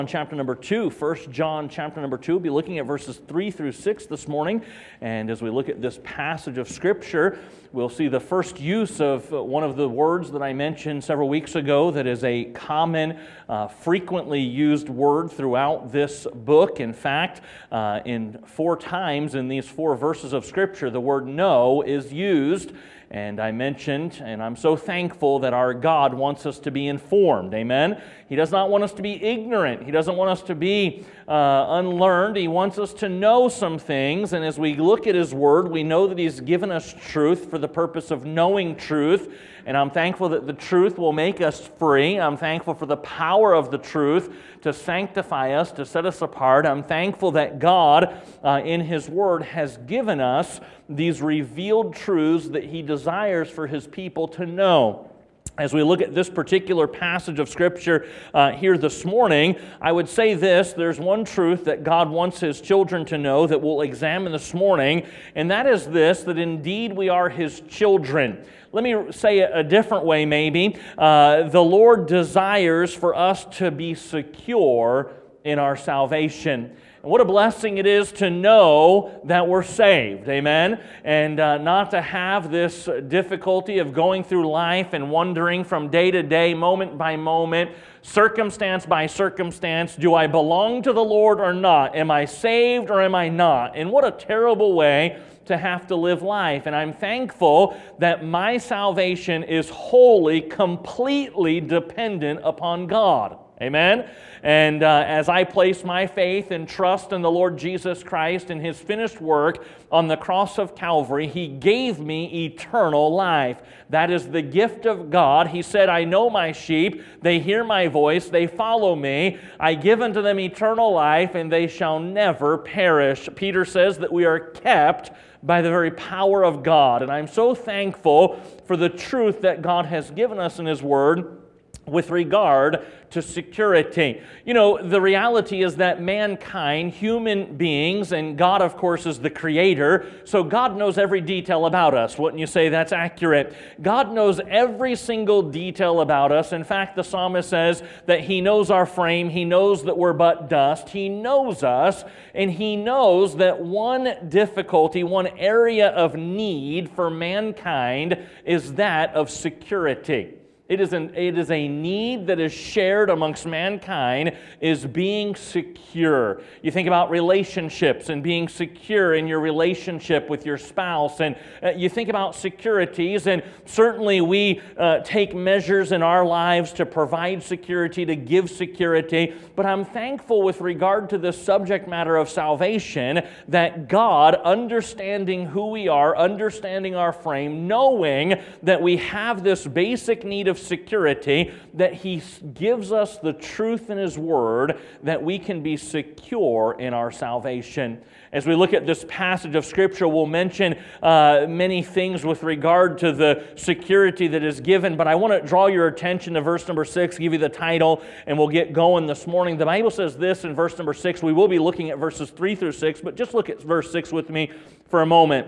Chapter number 2, 1 John chapter number 2. We'll be looking at verses 3 through 6 this morning. And as we look at this passage of Scripture, we'll see the first use of one of the words that I mentioned several weeks ago that is a common, frequently used word throughout this book. In fact, in 4 times in these 4 verses of Scripture, the word know is used. And I mentioned, and I'm so thankful that our God wants us to be informed, amen? He does not want us to be ignorant. He doesn't want us to be unlearned. He wants us to know some things, and as we look at His Word, we know that He's given us truth for the purpose of knowing truth, and I'm thankful that the truth will make us free. I'm thankful for the power of the truth to sanctify us, to set us apart. I'm thankful that God, in His Word, has given us these revealed truths that He desires for His people to know. As we look at this particular passage of Scripture here this morning, I would say this: there's one truth that God wants His children to know that we'll examine this morning, and that is this, that indeed we are His children. Let me say it a different way maybe. The Lord desires for us to be secure in our salvation. And what a blessing it is to know that we're saved, amen? And not to have this difficulty of going through life and wondering from day to day, moment by moment, circumstance by circumstance, do I belong to the Lord or not? Am I saved or am I not? And what a terrible way to have to live life. And I'm thankful that my salvation is wholly, completely dependent upon God. Amen? And as I place my faith and trust in the Lord Jesus Christ and His finished work on the cross of Calvary, He gave me eternal life. That is the gift of God. He said, I know my sheep, they hear my voice, they follow me. I give unto them eternal life, and they shall never perish. Peter says that we are kept by the very power of God. And I'm so thankful for the truth that God has given us in His Word with regard to security. You know, the reality is that mankind, human beings, and God, of course, is the Creator, so God knows every detail about us. Wouldn't you say that's accurate? God knows every single detail about us. In fact, the psalmist says that He knows our frame, He knows that we're but dust, He knows us, and He knows that one difficulty, one area of need for mankind is that of security. It is a need that is shared amongst mankind, is being secure. You think about relationships and being secure in your relationship with your spouse, and you think about securities, and certainly we take measures in our lives to provide security, to give security, but I'm thankful with regard to this subject matter of salvation that God, understanding who we are, understanding our frame, knowing that we have this basic need of security, that He gives us the truth in His Word that we can be secure in our salvation. As we look at this passage of Scripture, we'll mention many things with regard to the security that is given, but I want to draw your attention to verse number 6, give you the title, and we'll get going this morning. The Bible says this in verse number 6. We will be looking at verses 3 through 6, but just look at verse 6 with me for a moment.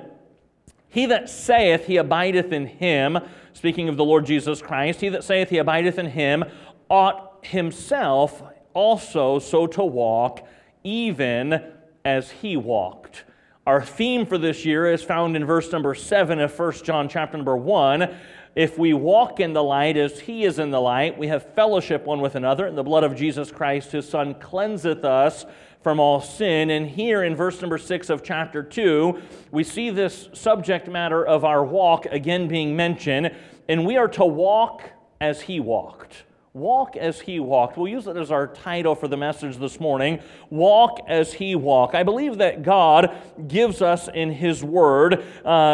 He that saith he abideth in Him, speaking of the Lord Jesus Christ, he that saith he abideth in Him ought himself also so to walk, even as He walked. Our theme for this year is found in verse number 7 of 1 John chapter number 1. If we walk in the light as He is in the light, we have fellowship one with another, and the blood of Jesus Christ, His Son, cleanseth us from all sin. And here in verse number 6 of chapter 2, we see this subject matter of our walk again being mentioned, and we are to walk as He walked. Walk as He walked. We'll use it as our title for the message this morning. Walk as He walked. I believe that God gives us in His Word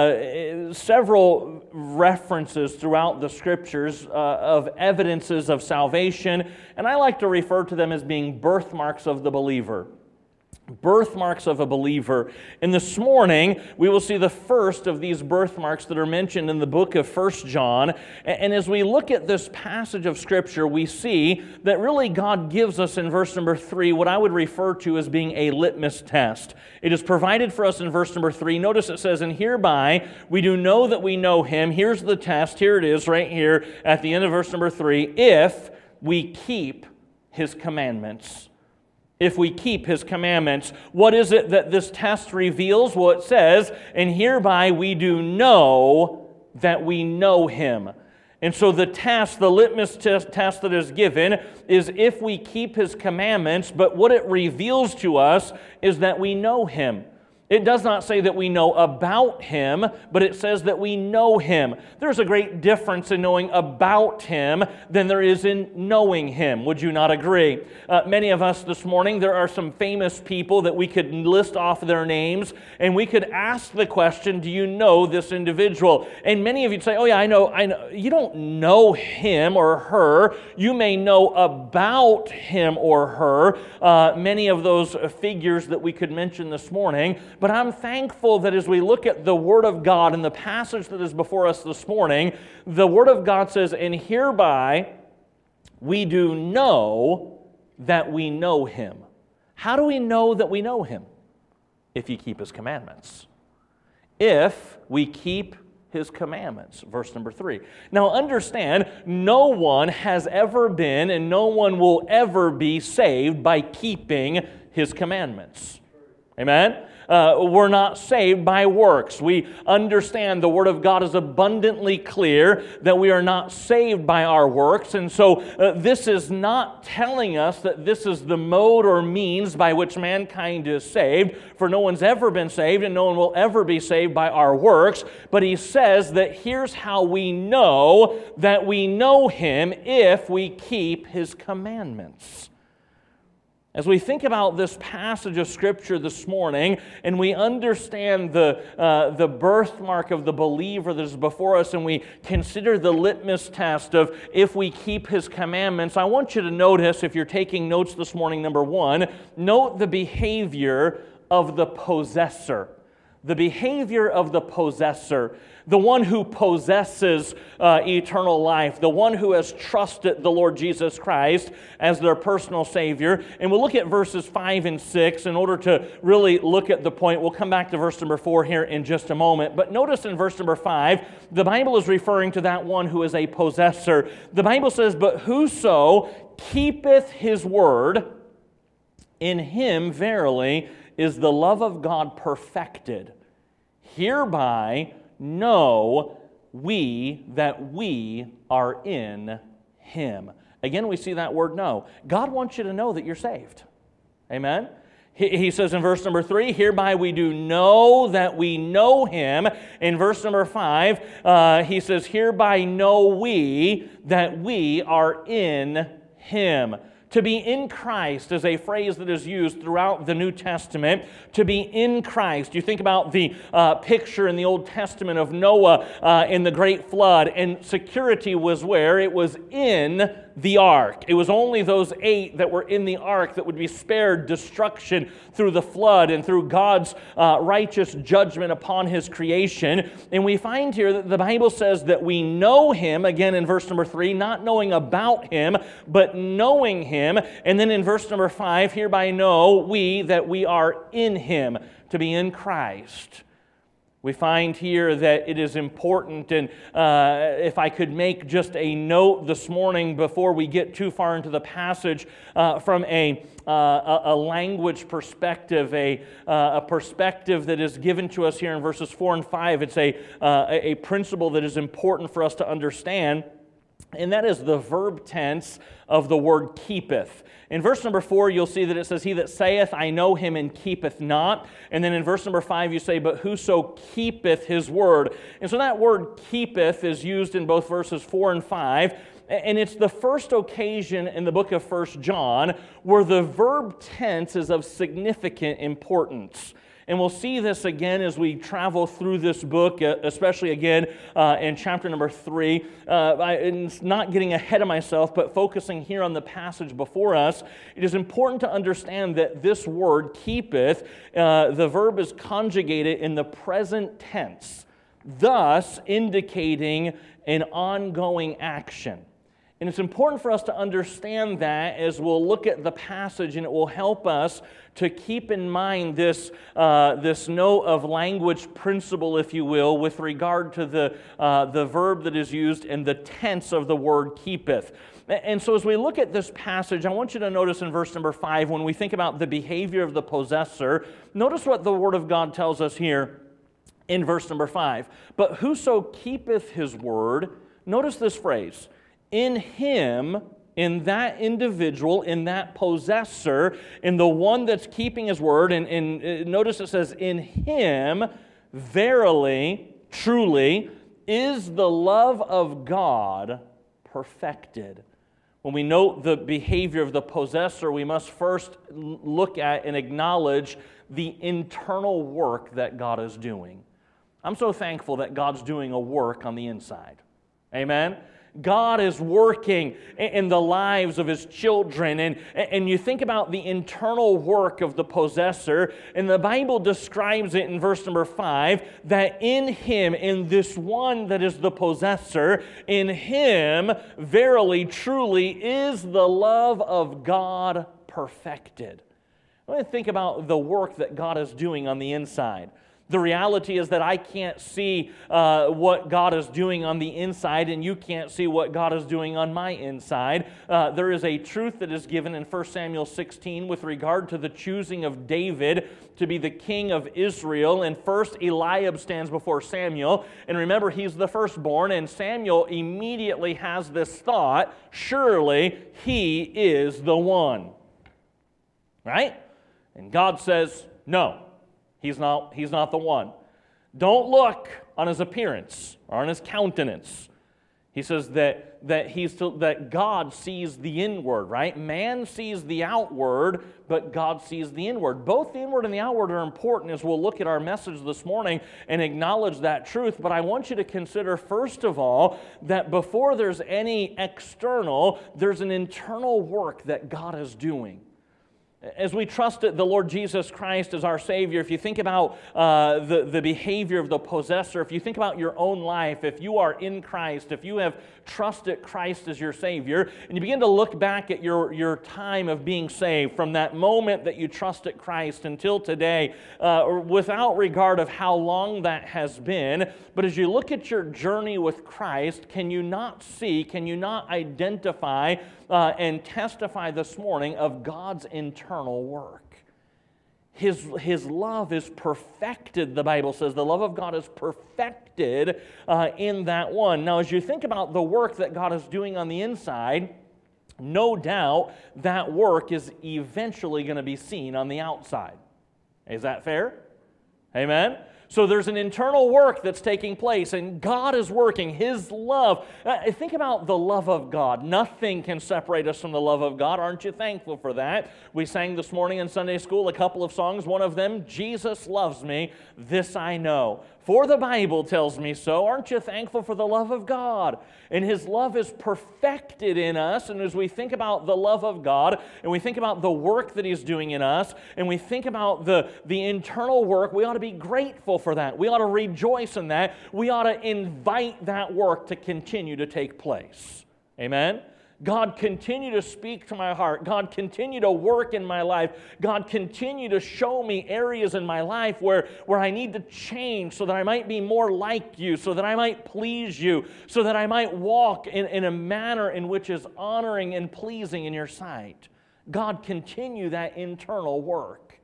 several references throughout the Scriptures of evidences of salvation, and I like to refer to them as being birthmarks of the believer. Birthmarks of a believer. And this morning, we will see the first of these birthmarks that are mentioned in the book of 1 John. And as we look at this passage of Scripture, we see that really God gives us in verse number 3 what I would refer to as being a litmus test. It is provided for us in verse number 3. Notice it says, and hereby we do know that we know Him. Here's the test. Here it is right here at the end of verse number 3. If we keep His commandments. if we keep His commandments. What is it that this test reveals? Well, it says, and hereby we do know that we know Him. And so the test, the litmus test that is given is if we keep His commandments, but what it reveals to us is that we know Him. It does not say that we know about Him, but it says that we know Him. There's a great difference in knowing about Him than there is in knowing Him. Would you not agree? Many of us this morning, there are some famous people that we could list off their names, and we could ask the question, do you know this individual? And many of you say, oh yeah, I know. You don't know him or her. You may know about him or her. Many of those figures that we could mention this morning. But I'm thankful that as we look at the Word of God and the passage that is before us this morning, the Word of God says, and hereby we do know that we know Him. How do we know that we know Him? If you keep His commandments. If we keep His commandments, verse number 3. Now understand, no one has ever been and no one will ever be saved by keeping His commandments. Amen? We're not saved by works. We understand the Word of God is abundantly clear that we are not saved by our works. And so this is not telling us that this is the mode or means by which mankind is saved. For no one's ever been saved and no one will ever be saved by our works. But he says that here's how we know that we know Him if we keep His commandments. As we think about this passage of Scripture this morning, and we understand the birthmark of the believer that is before us, and we consider the litmus test of if we keep His commandments, I want you to notice, if you're taking notes this morning, number 1, note the behavior of the possessor. The behavior of the possessor, the one who possesses eternal life, the one who has trusted the Lord Jesus Christ as their personal Savior. And we'll look at verses 5 and 6 in order to really look at the point. We'll come back to verse number 4 here in just a moment. But notice in verse number 5, the Bible is referring to that one who is a possessor. The Bible says, but whoso keepeth His word, in him verily is the love of God perfected. Hereby know we that we are in Him. Again, we see that word know. God wants you to know that you're saved. Amen? He says in verse number 3, hereby we do know that we know Him. In verse number 5, he says, hereby know we that we are in Him. To be in Christ is a phrase that is used throughout the New Testament. To be in Christ. You think about the picture in the Old Testament of Noah in the great flood, and security was where? It was in the ark. It was only those 8 that were in the ark that would be spared destruction through the flood and through God's righteous judgment upon His creation. And we find here that the Bible says that we know Him, again in verse number 3, not knowing about Him, but knowing Him. And then in verse number 5, hereby know we that we are in Him, to be in Christ. We find here that it is important, and if I could make just a note this morning before we get too far into the passage, from a language perspective, a perspective that is given to us here in verses 4 and 5, it's a principle that is important for us to understand, and that is the verb tense of the word keepeth. In verse number 4, you'll see that it says, he that saith, I know him, and keepeth not. And then in verse number 5, you say, but whoso keepeth his word. And so that word keepeth is used in both verses 4 and 5. And it's the first occasion in the book of 1 John where the verb tense is of significant importance. And we'll see this again as we travel through this book, especially again in chapter number 3. It's not getting ahead of myself, but focusing here on the passage before us. It is important to understand that this word, keepeth, the verb is conjugated in the present tense, thus indicating an ongoing action. And it's important for us to understand that as we'll look at the passage, and it will help us to keep in mind this note of language principle, if you will, with regard to the verb that is used in the tense of the word keepeth. And so as we look at this passage, I want you to notice in verse number 5, when we think about the behavior of the possessor, notice what the Word of God tells us here in verse number 5. But whoso keepeth his word, notice this phrase, in him, in that individual, in that possessor, in the one that's keeping his word, and notice it says, in him, verily, truly, is the love of God perfected. When we note the behavior of the possessor, we must first look at and acknowledge the internal work that God is doing. I'm so thankful that God's doing a work on the inside. Amen? God is working in the lives of His children. And you think about the internal work of the possessor, and the Bible describes it in verse number 5, that in him, in this one that is the possessor, in him, verily, truly, is the love of God perfected. I want to think about the work that God is doing on the inside. The reality is that I can't see what God is doing on the inside, and you can't see what God is doing on my inside. There is a truth that is given in 1 Samuel 16 with regard to the choosing of David to be the king of Israel. And first, Eliab stands before Samuel. And remember, he's the firstborn, and Samuel immediately has this thought, surely he is the one. Right? And God says, no. He's not the one. Don't look on his appearance or on his countenance. He says that God sees the inward, right? Man sees the outward, but God sees the inward. Both the inward and the outward are important as we'll look at our message this morning and acknowledge that truth. But I want you to consider, first of all, that before there's any external, there's an internal work that God is doing. As we trust the Lord Jesus Christ as our Savior, if you think about the behavior of the possessor, if you think about your own life, if you are in Christ, if you have trusted Christ as your Savior, and you begin to look back at your time of being saved, from that moment that you trusted Christ until today, without regard of how long that has been, but as you look at your journey with Christ, can you not identify and testify this morning of God's internal work? His love is perfected, the Bible says. The love of God is perfected in that one. Now, as you think about the work that God is doing on the inside, no doubt that work is eventually going to be seen on the outside. Is that fair? Amen? So there's an internal work that's taking place, and God is working. His love. Think about the love of God. Nothing can separate us from the love of God. Aren't you thankful for that? We sang this morning in Sunday school a couple of songs. One of them, Jesus loves me, this I know. For the Bible tells me so. Aren't you thankful for the love of God? And His love is perfected in us. And as we think about the love of God, and we think about the work that He's doing in us, and we think about the internal work, we ought to be grateful for that. We ought to rejoice in that. We ought to invite that work to continue to take place. Amen? God, continue to speak to my heart. God, continue to work in my life. God, continue to show me areas in my life where I need to change so that I might be more like You, so that I might please You, so that I might walk in a manner in which is honoring and pleasing in Your sight. God, continue that internal work.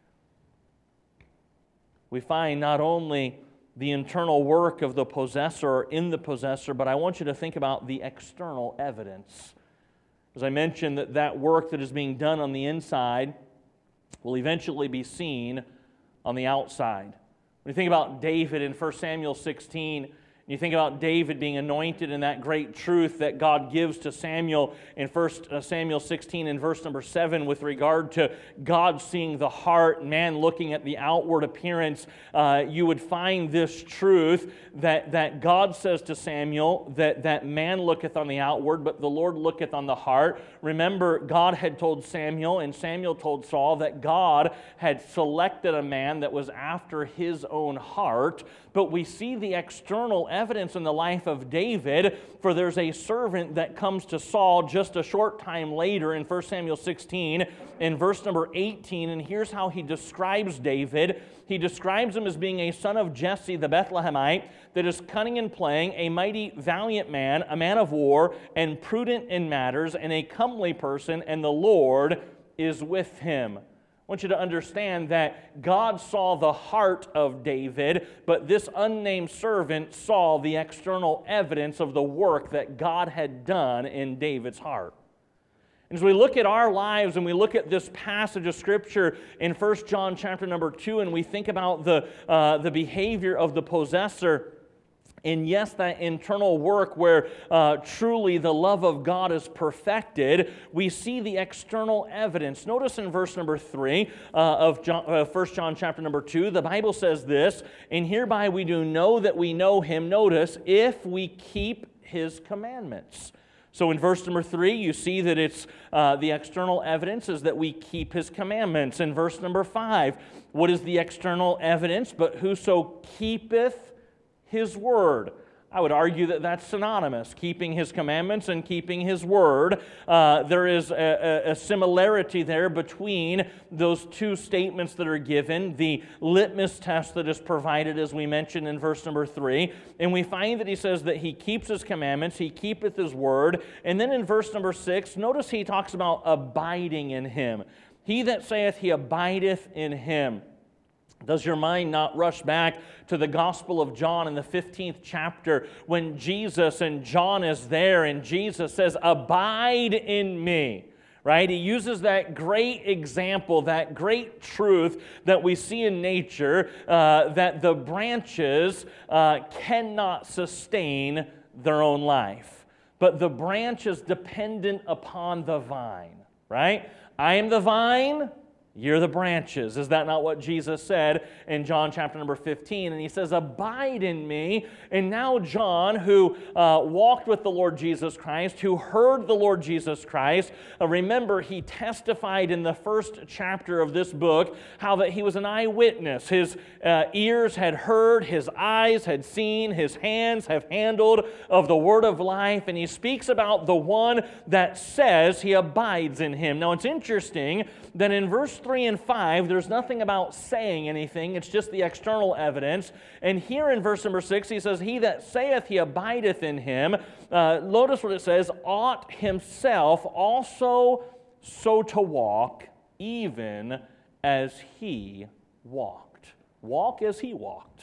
We find not only the internal work of the possessor or in the possessor, but I want you to think about the external evidence. As I mentioned, that work that is being done on the inside will eventually be seen on the outside. When you think about David in 1 Samuel 16, you think about David being anointed in that great truth that God gives to Samuel in 1 Samuel 16 and verse number 7 with regard to God seeing the heart, man looking at the outward appearance. You would find this truth that God says to Samuel that man looketh on the outward, but the Lord looketh on the heart. Remember, God had told Samuel, and Samuel told Saul, that God had selected a man that was after His own heart. But we see the external evidence in the life of David, for there's a servant that comes to Saul just a short time later in 1 Samuel 16 in verse number 18, and here's how he describes David. He describes him as being a son of Jesse the Bethlehemite that is cunning in playing, a mighty valiant man, a man of war, and prudent in matters, and a comely person, and the Lord is with him. I want you to understand that God saw the heart of David, but this unnamed servant saw the external evidence of the work that God had done in David's heart. And as we look at our lives and we look at this passage of Scripture in 1 John chapter number 2, and we think about the behavior of the possessor, and yes, that internal work where truly the love of God is perfected, we see the external evidence. Notice in verse number 3 of 1 John chapter number 2, the Bible says this, and hereby we do know that we know Him, notice, if we keep His commandments. So in verse number 3, you see that it's the external evidence is that we keep His commandments. In verse number 5, what is the external evidence? But whoso keepeth His word. I would argue that that's synonymous, keeping His commandments and keeping His word. There is a similarity there between those two statements that are given, the litmus test that is provided, as we mentioned in verse number 3. And we find that he says that he keeps His commandments, he keepeth His word. And then in verse number 6, notice he talks about abiding in Him. He that saith he abideth in Him. Does your mind not rush back to the Gospel of John in the 15th chapter when Jesus and John is there and Jesus says, abide in me, right? He uses that great example, that great truth that we see in nature, that the branches cannot sustain their own life. But the branch is dependent upon the vine, right? I am the vine. You're the branches. Is that not what Jesus said in John chapter number 15? And He says, abide in me. And now John, who walked with the Lord Jesus Christ, who heard the Lord Jesus Christ, remember he testified in the first chapter of this book how that he was an eyewitness. His ears had heard, his eyes had seen, his hands have handled of the word of life. And he speaks about the one that says he abides in Him. Now it's interesting that in verse 3 and 5, there's nothing about saying anything. It's just the external evidence. And here in verse number 6, he says, he that saith he abideth in Him, notice what it says, ought himself also so to walk, even as He walked. Walk as He walked.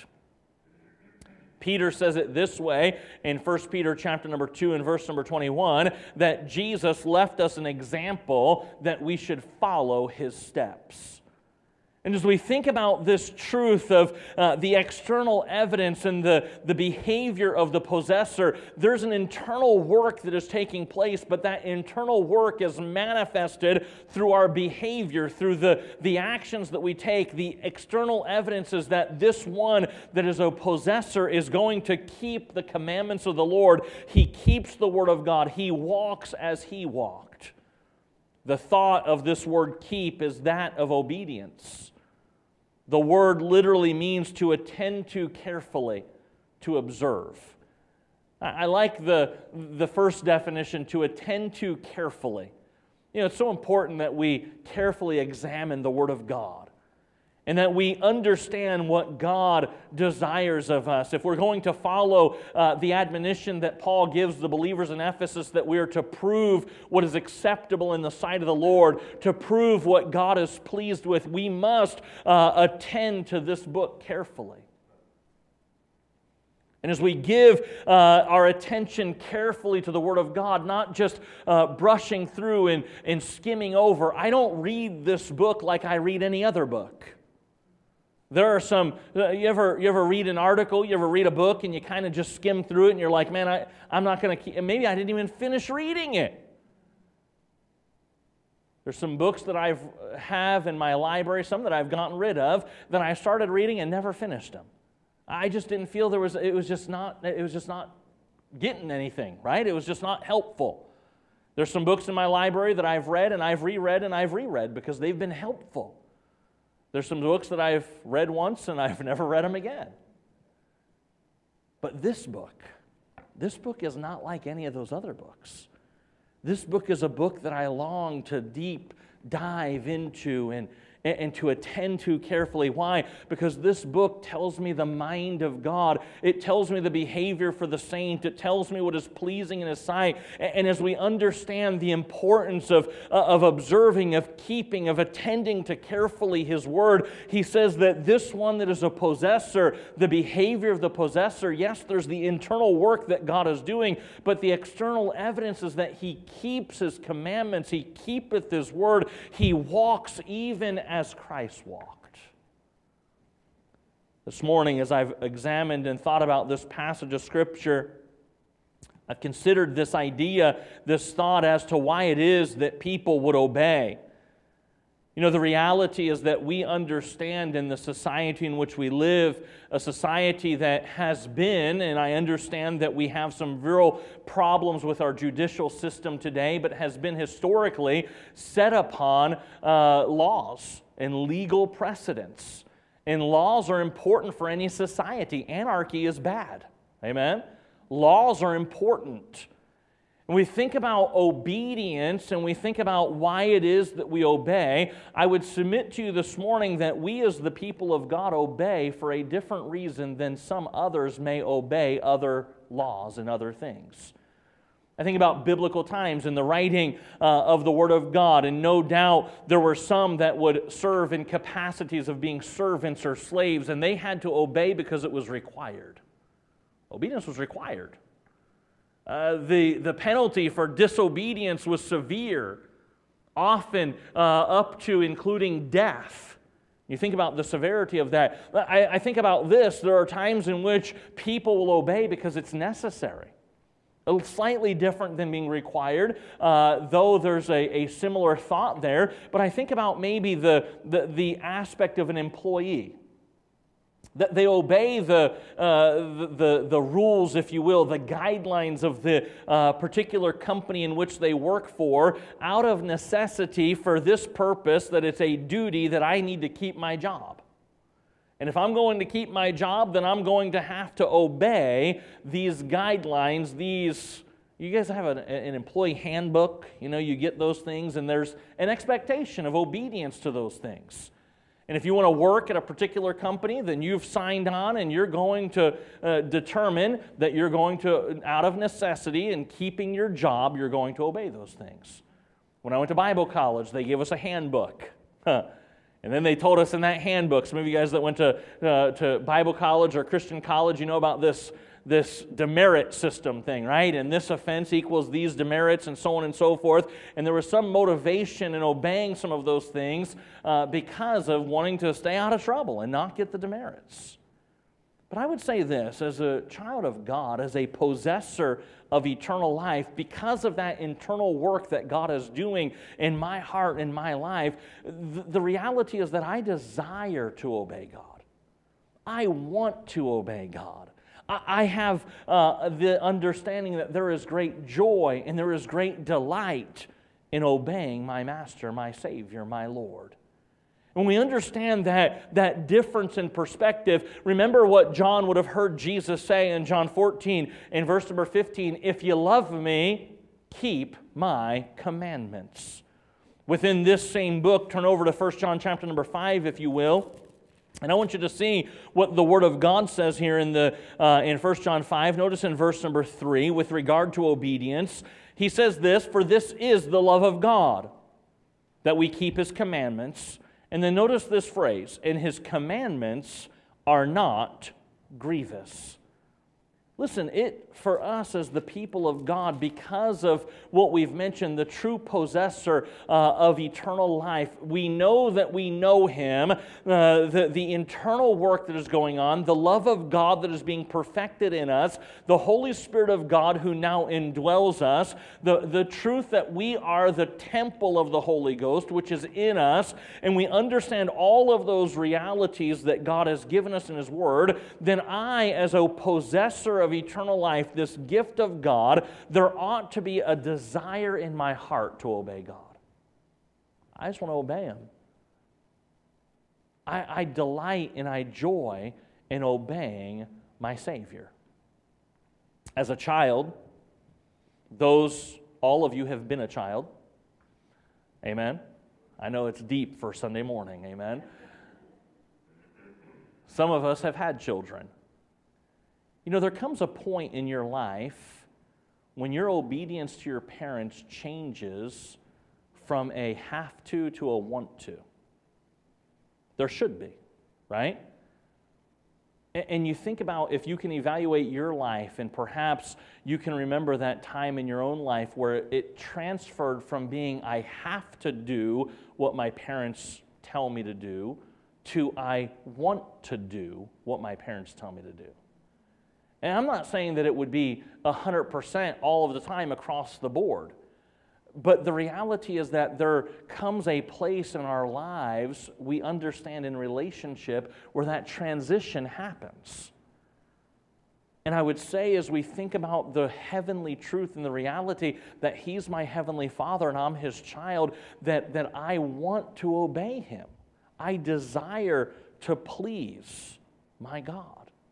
Peter says it this way in 1 Peter chapter number 2 and verse number 21, that Jesus left us an example that we should follow His steps. And as we think about this truth of the external evidence and the behavior of the possessor, there's an internal work that is taking place, but that internal work is manifested through our behavior, through the actions that we take. The external evidence is that this one that is a possessor is going to keep the commandments of the Lord. He keeps the Word of God. He walks as He walked. The thought of this word keep is that of obedience. The word literally means to attend to carefully, to observe. I like the first definition, to attend to carefully. You know, it's so important that we carefully examine the Word of God and that we understand what God desires of us. If we're going to follow the admonition that Paul gives the believers in Ephesus, that we are to prove what is acceptable in the sight of the Lord, to prove what God is pleased with, we must attend to this book carefully. And as we give our attention carefully to the Word of God, not just brushing through and skimming over, I don't read this book like I read any other book. There are some, you ever read an article, you ever read a book, and you kind of just skim through it, and you're like, man, I'm not going to, maybe I didn't even finish reading it. There's some books that I have in my library, some that I've gotten rid of, that I started reading and never finished them. I just didn't feel it was just not getting anything, right? It was just not helpful. There's some books in my library that I've read and I've reread and I've reread because they've been helpful. There's some books that I've read once and I've never read them again. But this book is not like any of those other books. This book is a book that I long to deep dive into and to attend to carefully. Why? Because this book tells me the mind of God. It tells me the behavior for the saint. It tells me what is pleasing in His sight. And as we understand the importance of observing, of keeping, of attending to carefully His Word, He says that this one that is a possessor, the behavior of the possessor, yes, there's the internal work that God is doing, but the external evidence is that he keeps His commandments, he keepeth His Word, he walks even as Christ walked. This morning, as I've examined and thought about this passage of Scripture, I've considered this idea, this thought as to why it is that people would obey. You know, the reality is that we understand in the society in which we live, a society that has been, and I understand that we have some real problems with our judicial system today, but has been historically set upon laws and legal precedents. And laws are important for any society. Anarchy is bad. Amen? Laws are important. When we think about obedience and we think about why it is that we obey, I would submit to you this morning that we as the people of God obey for a different reason than some others may obey other laws and other things. I think about biblical times and the writing of the Word of God, and no doubt there were some that would serve in capacities of being servants or slaves, and they had to obey because it was required. Obedience was required. The penalty for disobedience was severe, often up to including death. You think about the severity of that. I think about this. There are times in which people will obey because it's necessary. Slightly different than being required, though there's a similar thought there. But I think about maybe the aspect of an employee. That they obey the rules, if you will, the guidelines of the particular company in which they work for out of necessity for this purpose, that it's a duty that I need to keep my job. And if I'm going to keep my job, then I'm going to have to obey these guidelines, you guys have an employee handbook, you get those things, and there's an expectation of obedience to those things. And if you want to work at a particular company, then you've signed on and you're going to determine that you're going to, out of necessity and keeping your job, you're going to obey those things. When I went to Bible college, they gave us a handbook. And then they told us in that handbook, some of you guys that went to Bible college or Christian college, you know about this demerit system thing, right? And this offense equals these demerits and so on and so forth. And there was some motivation in obeying some of those things because of wanting to stay out of trouble and not get the demerits. But I would say this, as a child of God, as a possessor of eternal life, because of that internal work that God is doing in my heart and my life, the reality is that I desire to obey God. I want to obey God. I have the understanding that there is great joy and there is great delight in obeying my Master, my Savior, my Lord. When we understand that difference in perspective, remember what John would have heard Jesus say in John 14, in verse number 15, "If you love me, keep my commandments." Within this same book, turn over to 1 John chapter number 5, if you will. And I want you to see what the Word of God says here in 1 John 5. Notice in verse number 3, with regard to obedience, he says this, "For this is the love of God, that we keep His commandments." And then notice this phrase, "and His commandments are not grievous." Listen, for us as the people of God, because of what we've mentioned, the true possessor of eternal life, we know that we know Him, the internal work that is going on, the love of God that is being perfected in us, the Holy Spirit of God who now indwells us, the truth that we are the temple of the Holy Ghost, which is in us, and we understand all of those realities that God has given us in His Word, then I, as a possessor of eternal life, this gift of God, there ought to be a desire in my heart to obey God. I just want to obey Him. I delight and I joy in obeying my Savior. As a child, all of you have been a child. Amen? I know it's deep for Sunday morning. Amen? Some of us have had children. You know, there comes a point in your life when your obedience to your parents changes from a have to a want to. There should be, right? And you think about if you can evaluate your life, and perhaps you can remember that time in your own life where it transferred from being I have to do what my parents tell me to do to I want to do what my parents tell me to do. And I'm not saying that it would be 100% all of the time across the board. But the reality is that there comes a place in our lives, we understand in relationship, where that transition happens. And I would say as we think about the heavenly truth and the reality that He's my heavenly Father and I'm His child, that I want to obey Him. I desire to please my God.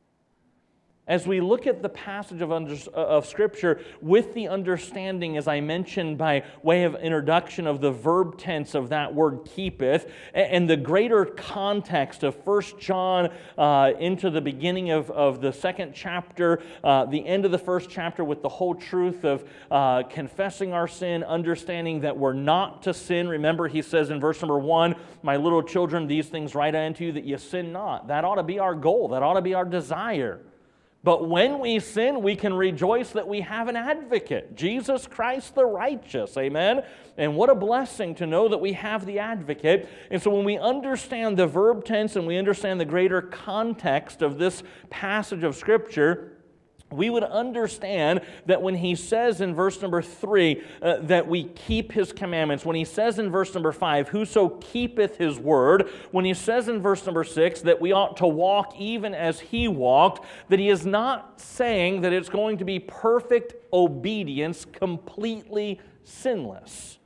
As we look at the passage of Scripture with the understanding, as I mentioned by way of introduction, of the verb tense of that word keepeth, and the greater context of 1 John into the beginning of the second chapter, the end of the first chapter with the whole truth of confessing our sin, understanding that we're not to sin. Remember, he says in verse number 1, my little children, these things write I unto you that you sin not. That ought to be our goal. That ought to be our desire. But when we sin, we can rejoice that we have an advocate, Jesus Christ the righteous, amen? And what a blessing to know that we have the advocate. And so when we understand the verb tense and we understand the greater context of this passage of Scripture, we would understand that when he says in verse number 3 that we keep his commandments, when he says in verse number 5, whoso keepeth his word, when he says in verse number 6 that we ought to walk even as he walked, that he is not saying that it's going to be perfect obedience, completely sinless.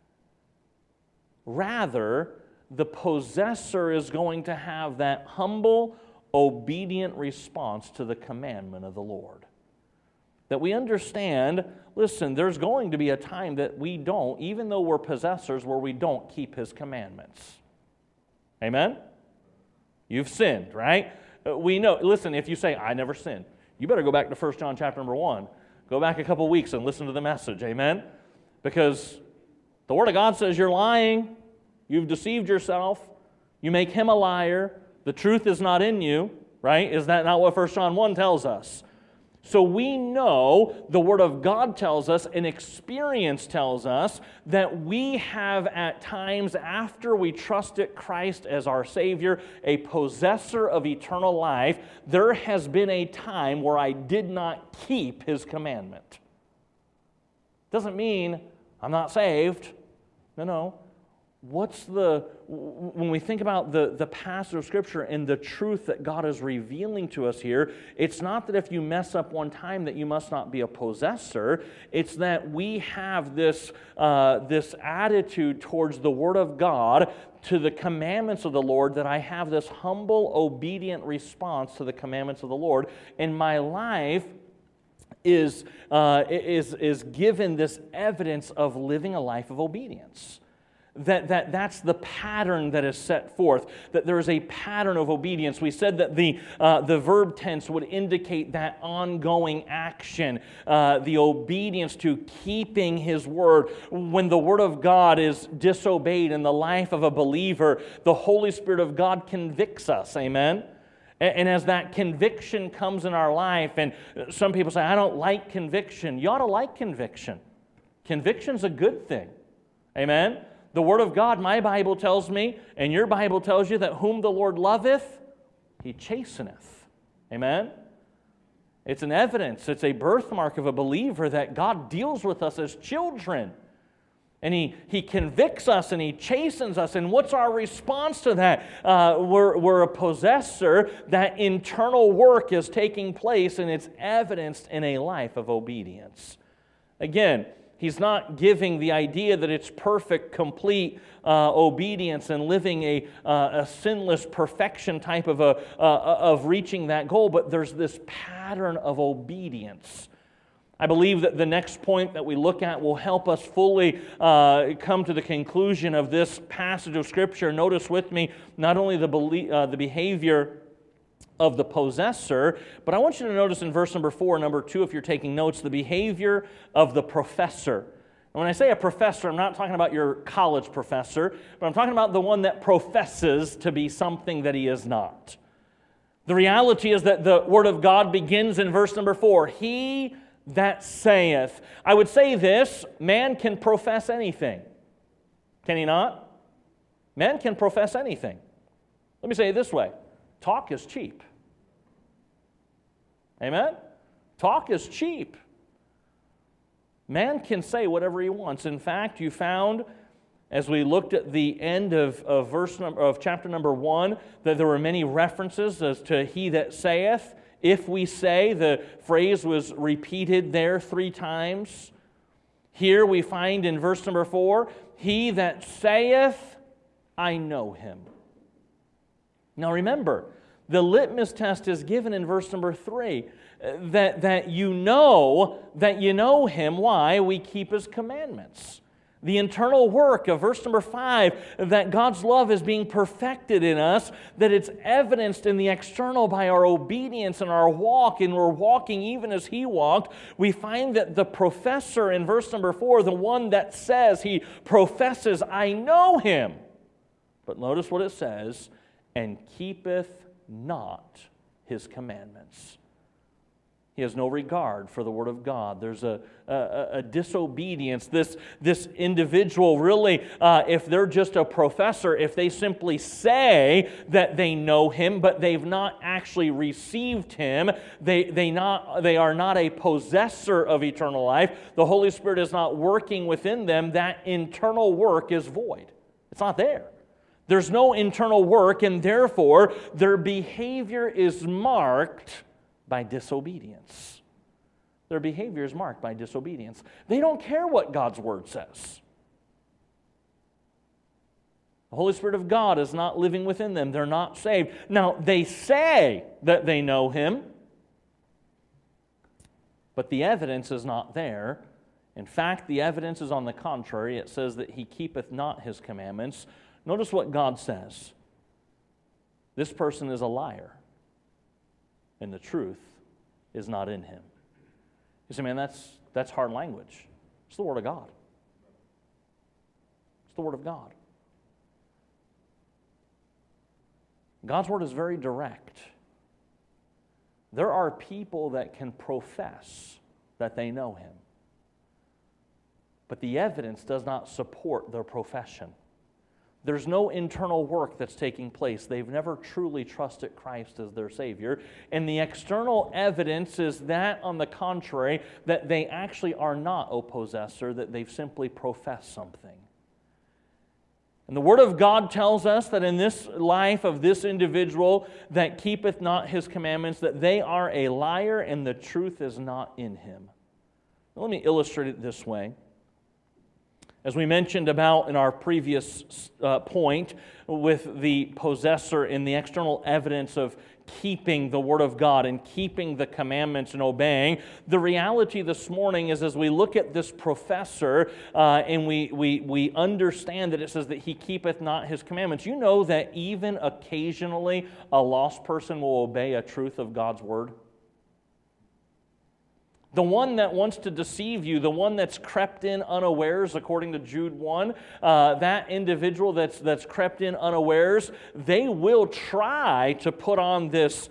Rather, the possessor is going to have that humble, obedient response to the commandment of the Lord. That we understand, listen, there's going to be a time that we don't, even though we're possessors, where we don't keep his commandments. Amen? You've sinned, right? We know, listen, if you say, I never sinned, you better go back to 1 John chapter number 1. Go back a couple weeks and listen to the message, amen? Because the Word of God says you're lying, you've deceived yourself, you make him a liar, the truth is not in you, right? Is that not what 1 John 1 tells us? So we know the Word of God tells us, and experience tells us, that we have at times after we trusted Christ as our Savior, a possessor of eternal life, there has been a time where I did not keep His commandment. Doesn't mean I'm not saved. No. When we think about the passage of Scripture and the truth that God is revealing to us here, it's not that if you mess up one time that you must not be a possessor. It's that we have this attitude towards the Word of God, to the commandments of the Lord, that I have this humble, obedient response to the commandments of the Lord. And my life is given this evidence of living a life of obedience. That's the pattern that is set forth, that there is a pattern of obedience. We said that the verb tense would indicate that ongoing action, the obedience to keeping His Word. When the Word of God is disobeyed in the life of a believer, the Holy Spirit of God convicts us, amen? And as that conviction comes in our life, and some people say, I don't like conviction. You ought to like conviction. Conviction's a good thing, amen? The Word of God, my Bible tells me, and your Bible tells you, that whom the Lord loveth, He chasteneth. Amen? It's an evidence, it's a birthmark of a believer that God deals with us as children. And He convicts us and He chastens us. And what's our response to that? We're a possessor. That internal work is taking place, and it's evidenced in a life of obedience. Again, He's not giving the idea that it's perfect, complete obedience and living a sinless perfection type of reaching that goal, but there's this pattern of obedience I believe that the next point that we look at will help us fully come to the conclusion of this passage of Scripture. Notice with me not only the behavior of the possessor, but I want you to notice in verse number 4, number 2, if you're taking notes, the behavior of the professor. And when I say a professor, I'm not talking about your college professor, but I'm talking about the one that professes to be something that he is not. The reality is that the Word of God begins in verse number 4. He that saith. I would say this, man can profess anything. Can he not? Man can profess anything. Let me say it this way. Talk is cheap. Amen? Talk is cheap. Man can say whatever he wants. In fact, you found, as we looked at the end of chapter number 1, that there were many references as to he that saith. If we say, the phrase was repeated there 3 times. Here we find in verse number 4, he that saith, I know him. Now remember, the litmus test is given in verse number 3, that you know him. Why? We keep his commandments. The internal work of verse number 5, that God's love is being perfected in us, that it's evidenced in the external by our obedience and our walk, and we're walking even as he walked. We find that the professor in verse number 4, the one that says, he professes, I know him. But notice what it says, and keepeth not his commandments. He has no regard for the Word of God. There's a disobedience. This individual really, if they're just a professor, if they simply say that they know him, but they've not actually received him, they are not a possessor of eternal life, the Holy Spirit is not working within them, that internal work is void. It's not there. There's no internal work, and therefore their behavior is marked by disobedience. Their behavior is marked by disobedience. They don't care what God's Word says. The Holy Spirit of God is not living within them. They're not saved. Now, they say that they know him, but the evidence is not there. In fact, the evidence is on the contrary. It says that he keepeth not his commandments. Notice what God says. This person is a liar, and the truth is not in him. You say, man, that's hard language. It's the Word of God. It's the Word of God. God's Word is very direct. There are people that can profess that they know him, but the evidence does not support their profession. There's no internal work that's taking place. They've never truly trusted Christ as their Savior. And the external evidence is that, on the contrary, that they actually are not a possessor, that they've simply professed something. And the Word of God tells us that in this life of this individual that keepeth not his commandments, that they are a liar and the truth is not in him. Now, let me illustrate it this way. As we mentioned about in our previous point with the possessor in the external evidence of keeping the Word of God and keeping the commandments and obeying, the reality this morning is as we look at this professor and we understand that it says that he keepeth not his commandments, you know that even occasionally a lost person will obey a truth of God's Word. The one that wants to deceive you, the one that's crept in unawares, according to Jude 1, that individual that's crept in unawares, they will try to put on this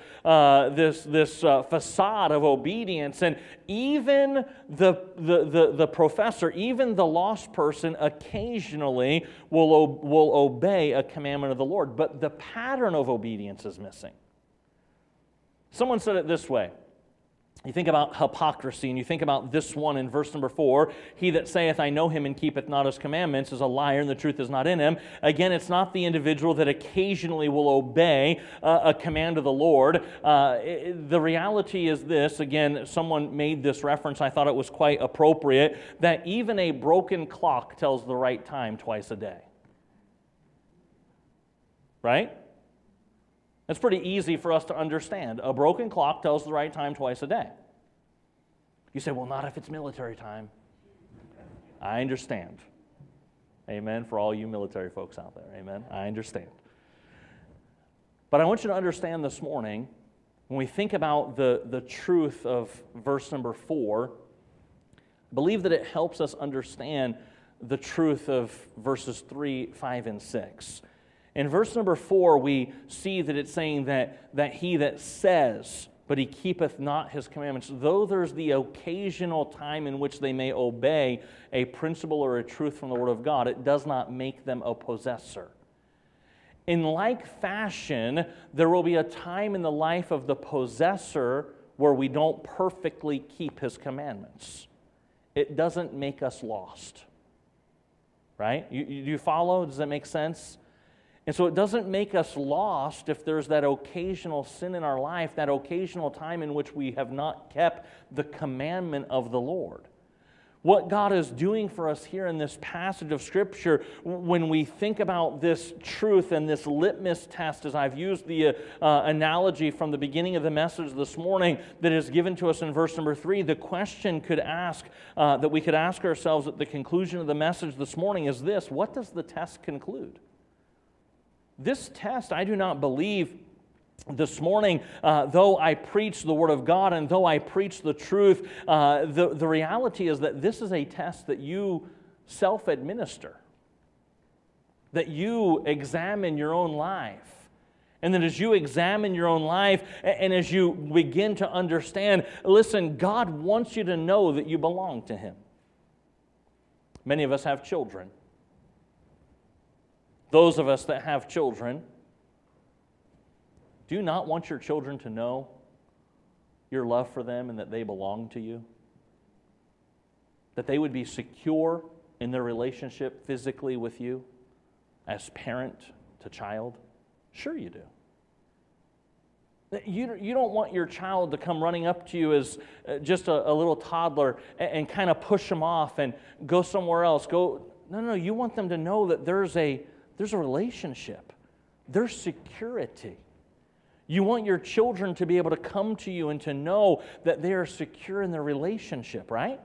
facade of obedience. And even the professor, even the lost person, occasionally will obey a commandment of the Lord. But the pattern of obedience is missing. Someone said it this way. You think about hypocrisy, and you think about this one in verse number 4, he that saith, I know him, and keepeth not his commandments, is a liar, and the truth is not in him. Again, it's not the individual that occasionally will obey a command of the Lord. The reality is this, again, someone made this reference, I thought it was quite appropriate, that even a broken clock tells the right time twice a day. Right? That's pretty easy for us to understand. A broken clock tells the right time twice a day. You say, well, not if it's military time. I understand. Amen, for all you military folks out there. Amen, I understand. But I want you to understand this morning, when we think about the truth of verse number 4, I believe that it helps us understand the truth of verses 3, 5, and 6. In verse number 4, we see that it's saying that he that says, but he keepeth not his commandments, though there's the occasional time in which they may obey a principle or a truth from the Word of God, it does not make them a possessor. In like fashion, there will be a time in the life of the possessor where we don't perfectly keep his commandments. It doesn't make us lost. Right? You follow? Does that make sense? And so it doesn't make us lost if there's that occasional sin in our life, that occasional time in which we have not kept the commandment of the Lord. What God is doing for us here in this passage of Scripture, when we think about this truth and this litmus test, as I've used the analogy from the beginning of the message this morning that is given to us in verse number 3, the question that we could ask ourselves at the conclusion of the message this morning is this: what does the test conclude? This test, I do not believe this morning, though I preach the Word of God and though I preach the truth, the reality is that this is a test that you self-administer, that you examine your own life. And that as you examine your own life and as you begin to understand, listen, God wants you to know that you belong to Him. Many of us have children. Those of us that have children, do you not want your children to know your love for them and that they belong to you? That they would be secure in their relationship physically with you as parent to child? Sure you do. You don't want your child to come running up to you as just a little toddler and kind of push them off and go somewhere else. No, you want them to know that there's a relationship. There's security. You want your children to be able to come to you and to know that they are secure in their relationship, right?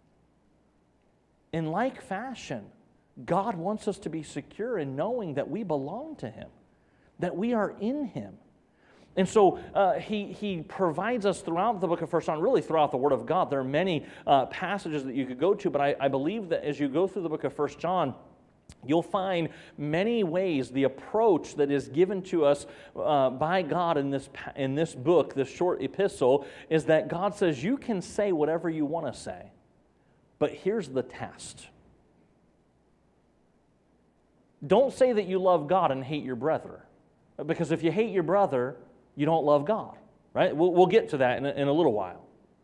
In like fashion, God wants us to be secure in knowing that we belong to Him, that we are in Him. And so he provides us throughout the book of 1 John, really throughout the Word of God. There are many passages that you could go to, but I believe that as you go through the book of 1 John, you'll find many ways the approach that is given to us by God in this book, this short epistle, is that God says you can say whatever you want to say, but here's the test. Don't say that you love God and hate your brother, because if you hate your brother, you don't love God, right? We'll get to that in a little while.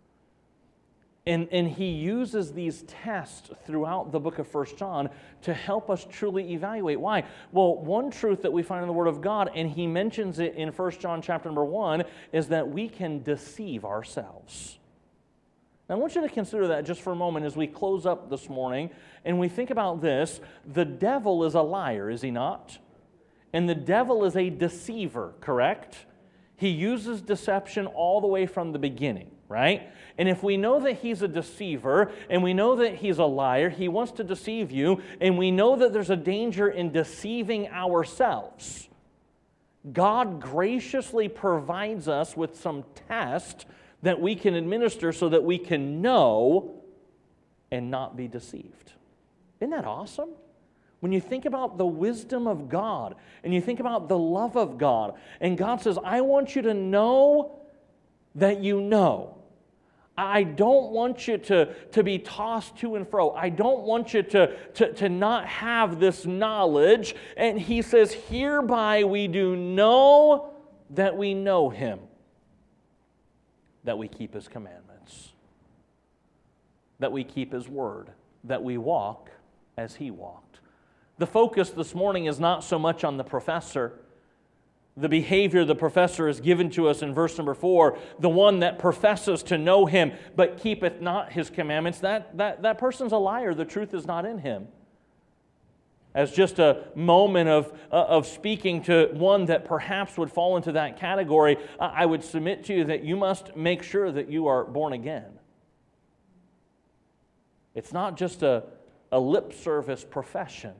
And he uses these tests throughout the book of 1 John to help us truly evaluate. Why? Well, one truth that we find in the Word of God, and he mentions it in 1 John chapter number 1, is that we can deceive ourselves. Now, I want you to consider that just for a moment as we close up this morning, and we think about this. The devil is a liar, is he not? And the devil is a deceiver, correct? He uses deception all the way from the beginning, right? And if we know that he's a deceiver, and we know that he's a liar, he wants to deceive you, and we know that there's a danger in deceiving ourselves, God graciously provides us with some test that we can administer so that we can know and not be deceived. Isn't that awesome? When you think about the wisdom of God, and you think about the love of God, and God says, I want you to know that you know. I don't want you to be tossed to and fro. I don't want you to not have this knowledge. And he says, hereby we do know that we know Him, that we keep His commandments, that we keep His word, that we walk as He walked. The focus this morning is not so much on the professor, the behavior the professor is given to us in verse number 4, the one that professes to know Him but keepeth not His commandments. That person's a liar. The truth is not in him. As just a moment of speaking to one that perhaps would fall into that category, I would submit to you that you must make sure that you are born again. It's not just a lip service profession.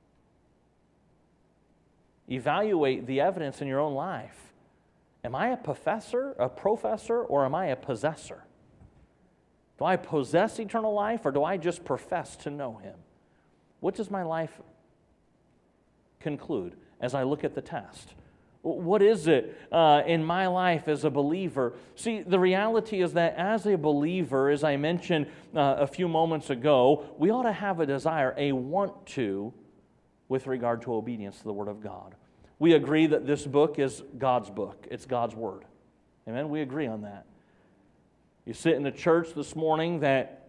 Evaluate the evidence in your own life. Am I a professor, or am I a possessor? Do I possess eternal life, or do I just profess to know Him? What does my life conclude as I look at the test? What is it in my life as a believer? See, the reality is that as a believer, as I mentioned a few moments ago, we ought to have a desire, a want to, with regard to obedience to the Word of God. We agree that this book is God's book. It's God's Word. Amen? We agree on that. You sit in a church this morning that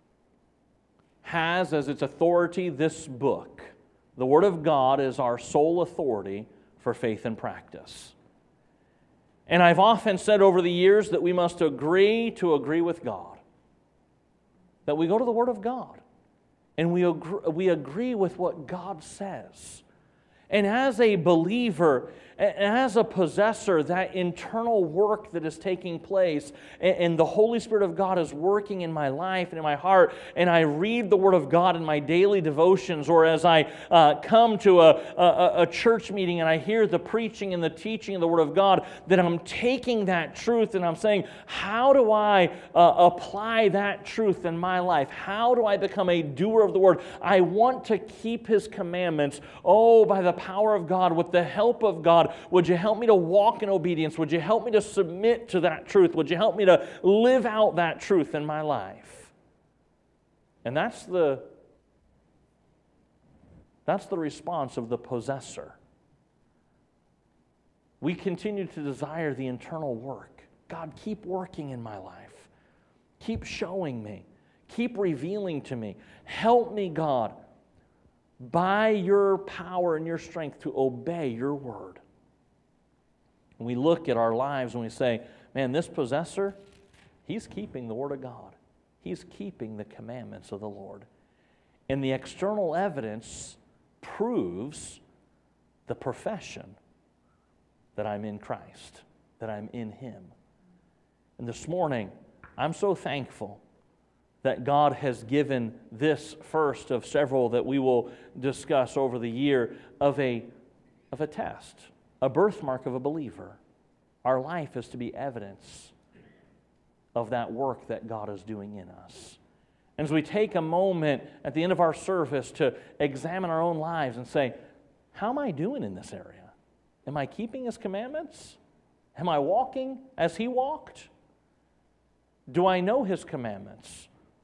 has as its authority this book. The Word of God is our sole authority for faith and practice. And I've often said over the years that we must agree to agree with God. That we go to the Word of God and we agree with what God says. And as a believer, as a possessor, that internal work that is taking place, and the Holy Spirit of God is working in my life and in my heart, and I read the Word of God in my daily devotions, or as I come to a church meeting and I hear the preaching and the teaching of the Word of God, that I'm taking that truth and I'm saying, how do I apply that truth in my life? How do I become a doer of the Word? I want to keep His commandments. Oh, by the power of God, with the help of God, would you help me to walk in obedience? Would you help me to submit to that truth? Would you help me to live out that truth in my life? And that's the response of the possessor. We continue to desire the internal work. God, keep working in my life. Keep showing me. Keep revealing to me. Help me, God, by your power and your strength to obey your word. And we look at our lives and we say, man, this possessor, he's keeping the Word of God. He's keeping the commandments of the Lord. And the external evidence proves the profession that I'm in Christ, that I'm in Him. And this morning, I'm so thankful that God has given this first of several that we will discuss over the year of a test, a birthmark of a believer. Our life is to be evidence of that work that God is doing in us. And as we take a moment at the end of our service to examine our own lives and say, how am I doing in this area? Am I keeping His commandments? Am I walking as He walked? Do I know His commandments?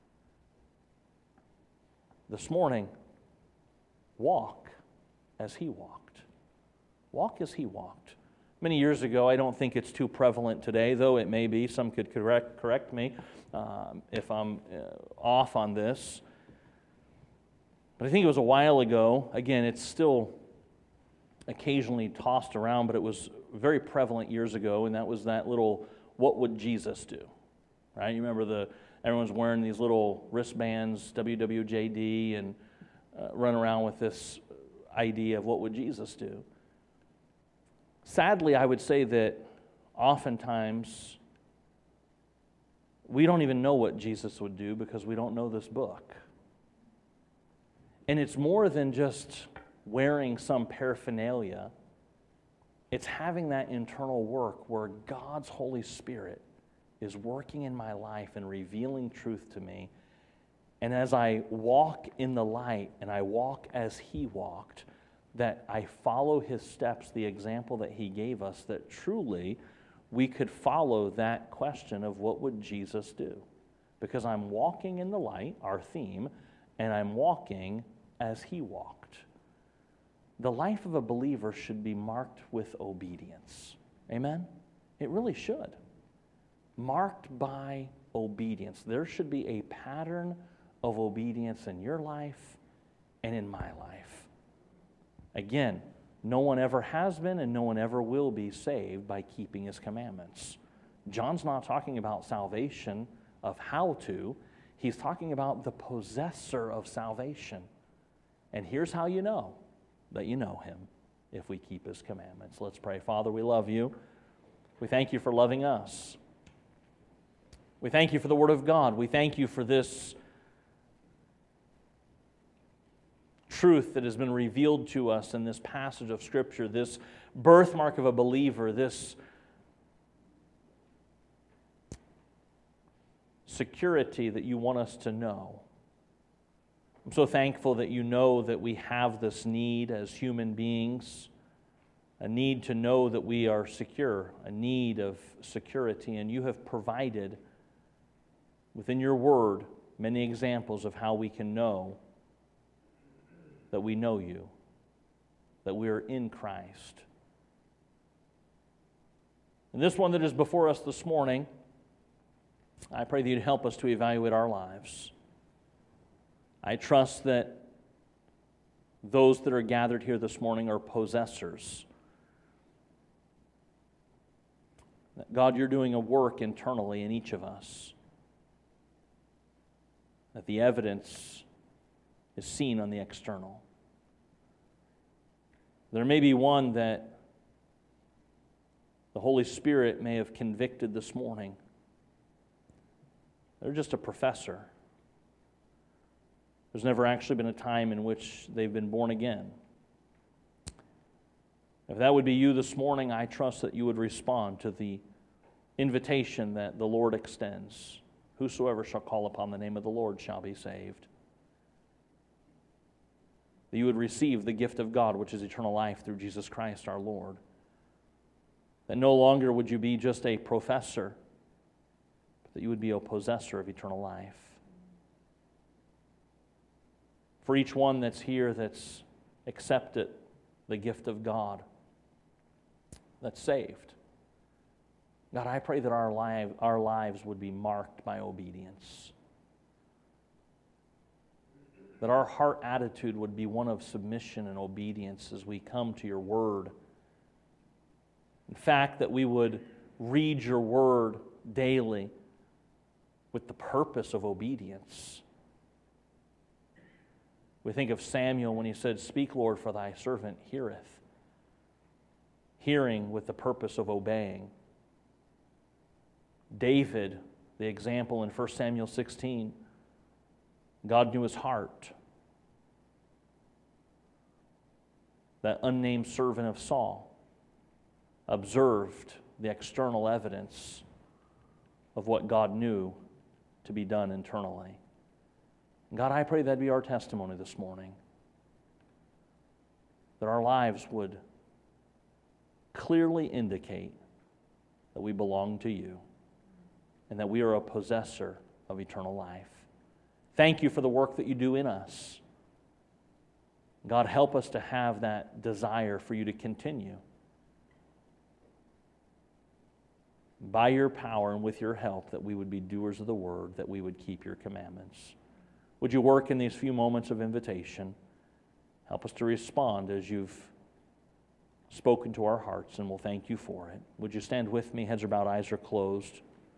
This morning, walk as He walked. Walk as He walked. Many years ago, I don't think it's too prevalent today, though it may be. Some could correct me if I'm off on this. But I think it was a while ago. Again, it's still occasionally tossed around, but it was very prevalent years ago, and that was that little, what would Jesus do? Right? You remember everyone's wearing these little wristbands, WWJD, and run around with this idea of what would Jesus do. Sadly, I would say that oftentimes we don't even know what Jesus would do because we don't know this book. And it's more than just wearing some paraphernalia. It's having that internal work where God's Holy Spirit is working in my life and revealing truth to me. And as I walk in the light and I walk as He walked, that I follow His steps, the example that He gave us, that truly we could follow that question of what would Jesus do? Because I'm walking in the light, our theme, and I'm walking as He walked. The life of a believer should be marked with obedience. Amen? It really should. Marked by obedience. There should be a pattern of obedience in your life and in my life. Again, no one ever has been and no one ever will be saved by keeping His commandments. John's not talking about salvation of how to. He's talking about the possessor of salvation. And here's how you know that you know Him, if we keep His commandments. Let's pray. Father, we love You. We thank You for loving us. We thank You for the Word of God. We thank You for this truth that has been revealed to us in this passage of Scripture, this birthmark of a believer, this security that you want us to know. I'm so thankful that you know that we have this need as human beings, a need to know that we are secure, a need of security, and you have provided within your word many examples of how we can know that we know you, that we are in Christ. And this one that is before us this morning, I pray that you'd help us to evaluate our lives. I trust that those that are gathered here this morning are possessors. That God, you're doing a work internally in each of us. That the evidence is seen on the external. There may be one that the Holy Spirit may have convicted this morning. They're just a professor. There's never actually been a time in which they've been born again. If that would be you this morning, I trust that you would respond to the invitation that the Lord extends. Whosoever shall call upon the name of the Lord shall be saved. That you would receive the gift of God, which is eternal life through Jesus Christ our Lord. That no longer would you be just a professor, but that you would be a possessor of eternal life. For each one that's here that's accepted the gift of God, that's saved, God, I pray that our lives would be marked by obedience. That our heart attitude would be one of submission and obedience as we come to your word. In fact, that we would read your word daily with the purpose of obedience. We think of Samuel when he said, "Speak, Lord, for thy servant heareth." Hearing with the purpose of obeying. David, the example in 1 Samuel 16, God knew his heart. That unnamed servant of Saul observed the external evidence of what God knew to be done internally. God, I pray that'd be our testimony this morning. That our lives would clearly indicate that we belong to you and that we are a possessor of eternal life. Thank you for the work that you do in us. God, help us to have that desire for you to continue. By your power and with your help, that we would be doers of the word, that we would keep your commandments. Would you work in these few moments of invitation? Help us to respond as you've spoken to our hearts, and we'll thank you for it. Would you stand with me? Heads are bowed, eyes are closed.